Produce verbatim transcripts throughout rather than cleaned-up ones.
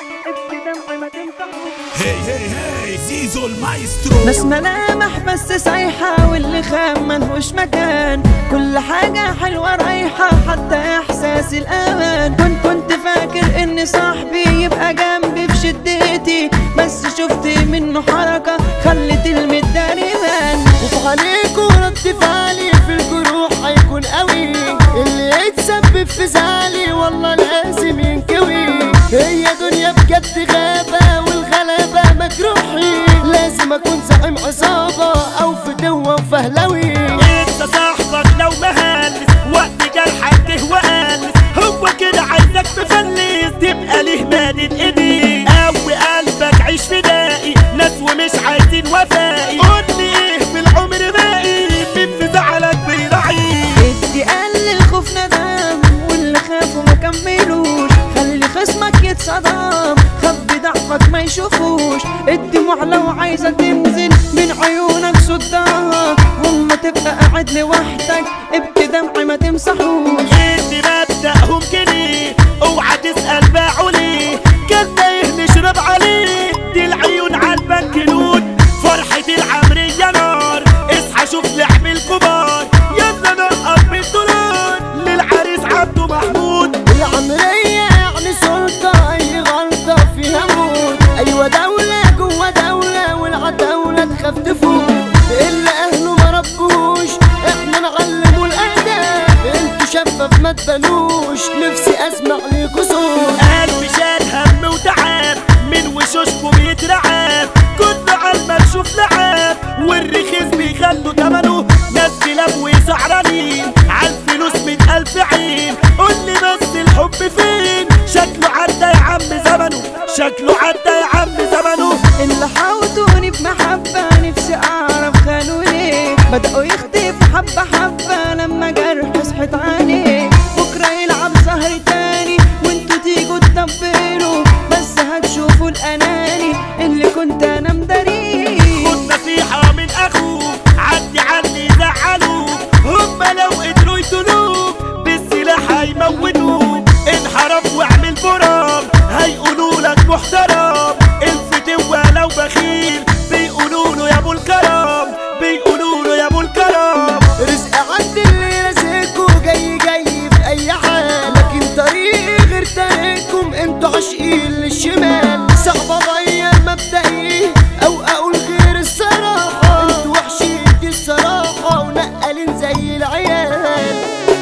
ابكي دمعي ما تمسحوش. هي هي هي زيزو المايسترو. ناس ملامح بس سايحة واللي خام ملهوش مكان، كل حاجة حلوة رايحة حتى إحساس الأمان. كنت كنت فاكر إن صاحبي يبقى جنبي في شدتي، بس شفت منه حركة خلت المداري بان. وفي عليكوا رد فعلي في الجروح هيكون قوي، اللي يتسبب في زعلي والله لازم ينكوي. هي دنيا بجد غابة والغلابة مجروحي، لازم اكون زعيم عصابة او فتوة وفهلوي. انت صاحبك لو مهلس وقت جرحك تهوى قلس، هو كده عايزك تفلس تبقى ليه مادد ايدي. قوي قلبك عيش فدائي، ناس ومش عايزين وفائي. قولي ايه في العمر باقي مين في زعلك بيراعي. ادي قلل خوف ندم واللي خافوا ما كملوش، خلي خصمك يتصدم خبي ضعفك ما يشوفوش. الدموع لو عايزة تنزل من عيونك صدها، وما تبقى قاعد لوحدك ابكي دمعي ما تمسحوش. انت مبدأهم كده اوعى تسأل باعوا ليه، كان تايه نشرب عليه. دي العيون عالبنك نود، فرحة العمرية نار. اصحى شوف لعب الكبار، يلا نقط بالدولار للعريس عبده محمود. العمرية يعني سلطة، اي غلطة فيها موت. ايوه دولة جوا دولة والعداولة تخاف تفوت، اللي اهله ما ربوش احنا نعلموا الاداب. انتوا شفاف ما تبانوش، نفسي اسمع ليكوا صوت. قلبي شال هم وتعب من وشوشكم يترعب، كنت عالما تشوف لعب والرخيص بيخلوا تمنه. ناس كلاب وسعرانين عالفلوس من الف عين. قولي بس الحب فين، شكله عدى يا عم زمنه، شكله عدى يا عم زمنه. اللي حاوطوني بمحبة نفسي اعرف خانوا ليه، بدأوا يختفوا حبة حبة لما جرح صحت عليه. بكرة يلعب سهر تاني وانتوا تيجوا تدبروا، بس هتشوفوا الاناني اللي كنت انا مداريه. خد نصيحة من اخوك، عدي عني زعلوك، هما لو قدروا يطلوك بالسلاح هيموتوك. انحرف واعمل برام هيقولوا لك محترم، الفتوة لو بخيل بيقولوا له يا ابو الكرم، بيقولوا له يا ابو الكرم. رزق عند اللي رزقكوا جاي جاي في اي حال، لكن طريقي غير طريقكم انتوا عاشقين للشمال. صعب اغير مبدئي او اقول غير الصراحة، انتوا وحشين دي الصراحة ونقلين زي العيال.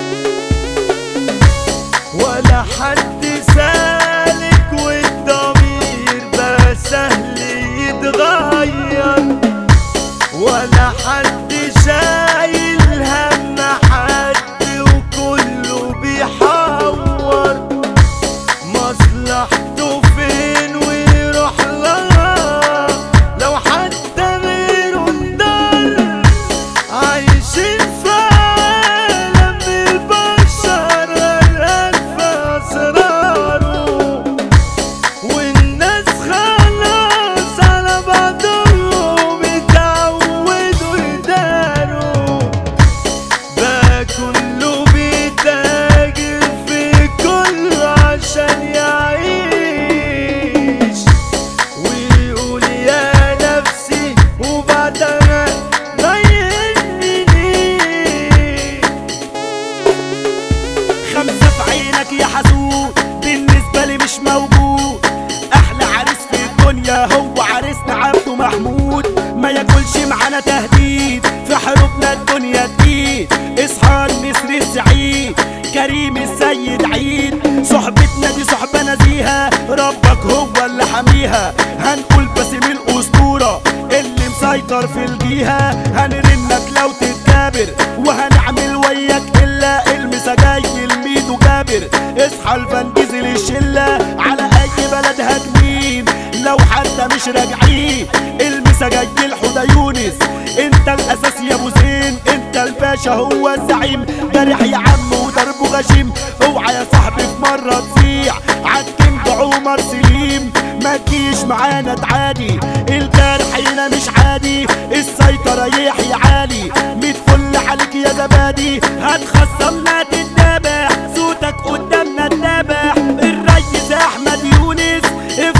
ولا حد سالك والضمير بقى سهل يتغير، ولا حد شايل هم حد وكله بيحور. مصلحته فين ويروح لها، لو حتى غيره انضر. عايشين في عالم البشر غرقان في اسراره، والناس خلاص على بعضهم اتعودوا يداروا. بقى كله بيتاجر في كله عشان يعيش، ويقول يا نفسي وبعدها ما يهمني. خمسة في عينك يا حسود بالنسبة لي مش موجود، أحلى عريس في الدنيا هو عريسنا عبده محمود. ما ياكلش معانا تهديد في حروبنا الدنيا تقيد. اصحى النسر السعيد كريم السيد عيد، صحبتنا دي صحبة نزيهة ربك هو اللي حميها. هنقول باسم الأسطورة اللي مسيطر في الجيهة، هنرنك لو تتكابر وهنعمل وياك إلا المسا جاي الميدو جابر. اصحى الفنجز للشلة على أي بلد هتمين، لو حتى مش راجعين المسا جاي الحدى يونس. انت الأساس يا ابو زين، انت الباشا هو الزعيم. جارح يا عم وضربه غشيم، اوعى يا صاحبي في مرة تسيع عالكينج عمر سليم. ما تجيش معانا تعادي، الجرح هنا مش عادي. السيطرة يحيى عالي، ميت فل عليك يا زبادي. هتخصمنا تتابع صوتك قدامنا تتابع. الريس احمد يونس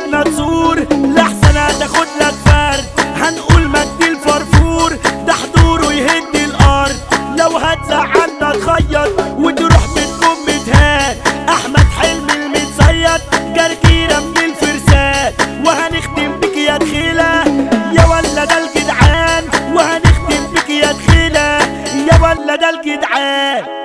قلوبنا تصور لحسن هتاخد لك فرد. هنقول مجدي الفرفور ده حضوره يهد الارض. لو هتزعلنا تخيط وتروح بتكون متهان. احمد حلمي المتصيد جرجيرة من الفرسان. وهنختم بك يا دخيلة يا ولا ده الجدعان. وهنختم بك يا دخيلة يا ولا ده الجدعان.